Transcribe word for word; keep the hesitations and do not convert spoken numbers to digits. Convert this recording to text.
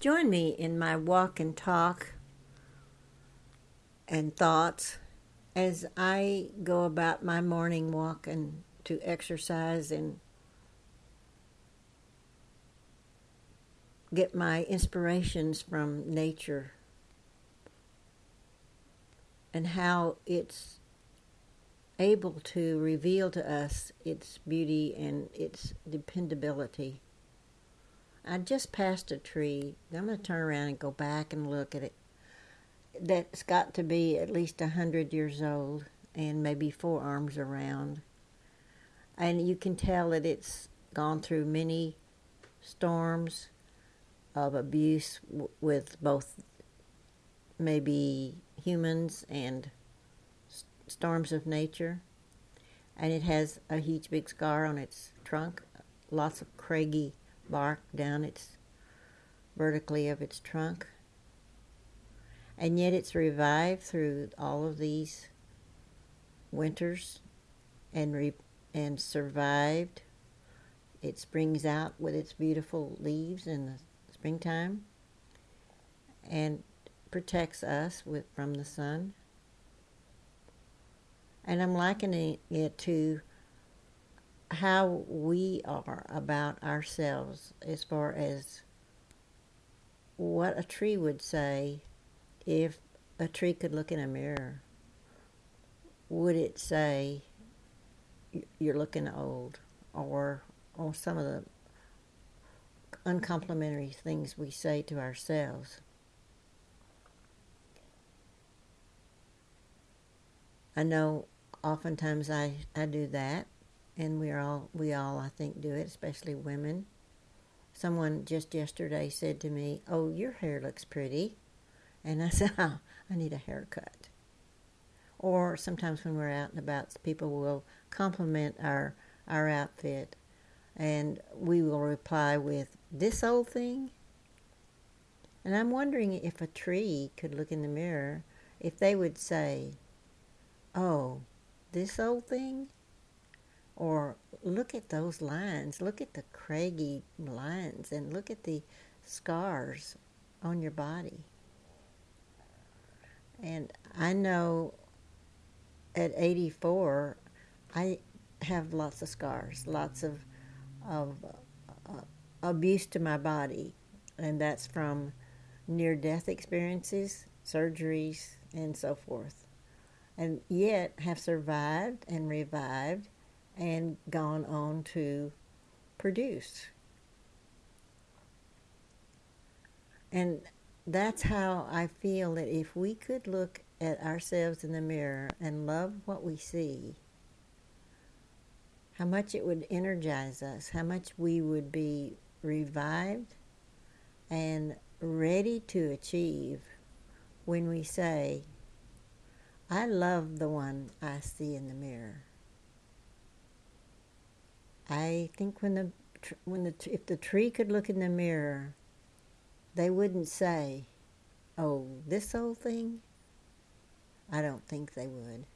Join me in my walk and talk and thoughts as I go about my morning walk and to exercise and get my inspirations from nature and how it's able to reveal to us its beauty and its dependability. I just passed a tree. I'm going to turn around and go back and look at it. That's got to be at least a hundred years old and maybe four arms around. And you can tell that it's gone through many storms of abuse w- with both maybe humans and s- storms of nature. And it has a huge big scar on its trunk, lots of craggy bark down its vertically of its trunk. And yet it's revived through all of these winters and re- and survived. It springs out with its beautiful leaves in the springtime and protects us with from the sun. And I'm likening it to how we are about ourselves as far as what a tree would say if a tree could look in a mirror. Would it say, you're looking old, or, or some of the uncomplimentary things we say to ourselves? I know oftentimes I, I do that, and we all we all I think do it, especially women. Someone just yesterday said to me, "Oh, your hair looks pretty," and I said, "Oh, I need a haircut." Or sometimes when we're out and about, people will compliment our our outfit, and we will reply with, "This old thing?" And I'm wondering if a tree could look in the mirror, if they would say, "Oh, this old thing?" Or, "Look at those lines. Look at the craggy lines, and look at the scars on your body." And I know at eighty-four, I have lots of scars, lots of, of uh, abuse to my body. And that's from near-death experiences, surgeries, and so forth. And yet have survived and revived and gone on to produce. And that's how I feel that if we could look at ourselves in the mirror and love what we see, how much it would energize us, how much we would be revived and ready to achieve when we say, "I love the one I see in the mirror." I think when the when the if the tree could look in the mirror, they wouldn't say, "Oh, this old thing." I don't think they would.